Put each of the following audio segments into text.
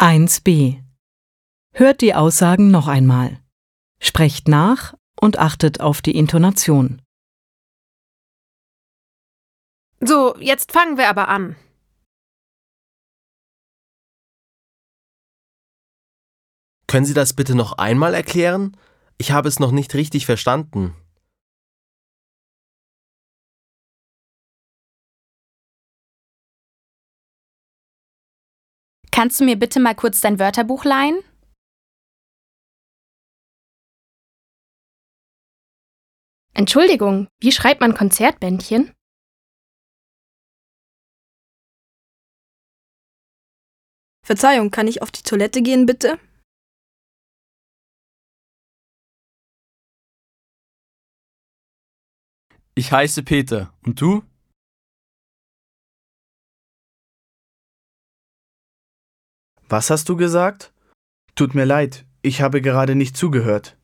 1b. Hört die Aussagen noch einmal. Sprecht nach und achtet auf die Intonation. So, jetzt fangen wir aber an. Können Sie das bitte noch einmal erklären? Ich habe es noch nicht richtig verstanden. Kannst du mir bitte mal kurz dein Wörterbuch leihen? Entschuldigung, wie schreibt man Konzertbändchen? Verzeihung, kann ich auf die Toilette gehen, bitte? Ich heiße Peter. Und du? Was hast du gesagt? Tut mir leid, ich habe gerade nicht zugehört.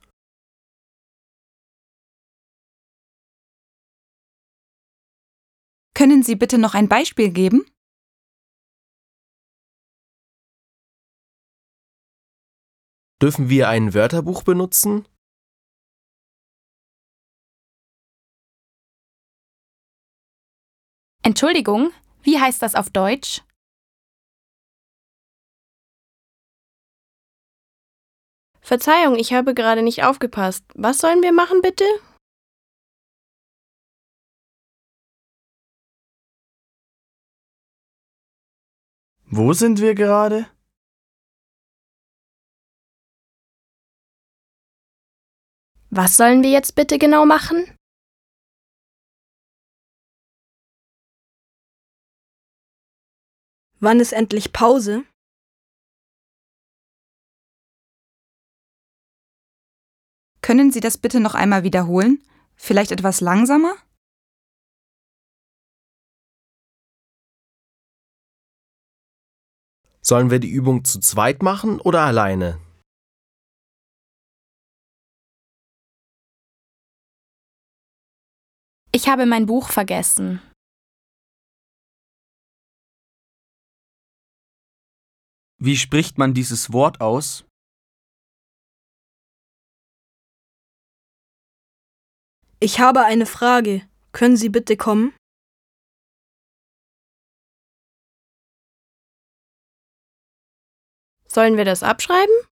Können Sie bitte noch ein Beispiel geben? Dürfen wir ein Wörterbuch benutzen? Entschuldigung, wie heißt das auf Deutsch? Verzeihung, ich habe gerade nicht aufgepasst. Was sollen wir machen, bitte? Wo sind wir gerade? Was sollen wir jetzt bitte genau machen? Wann ist endlich Pause? Können Sie das bitte noch einmal wiederholen? Vielleicht etwas langsamer? Sollen wir die Übung zu zweit machen oder alleine? Ich habe mein Buch vergessen. Wie spricht man dieses Wort aus? Ich habe eine Frage. Können Sie bitte kommen? Sollen wir das abschreiben?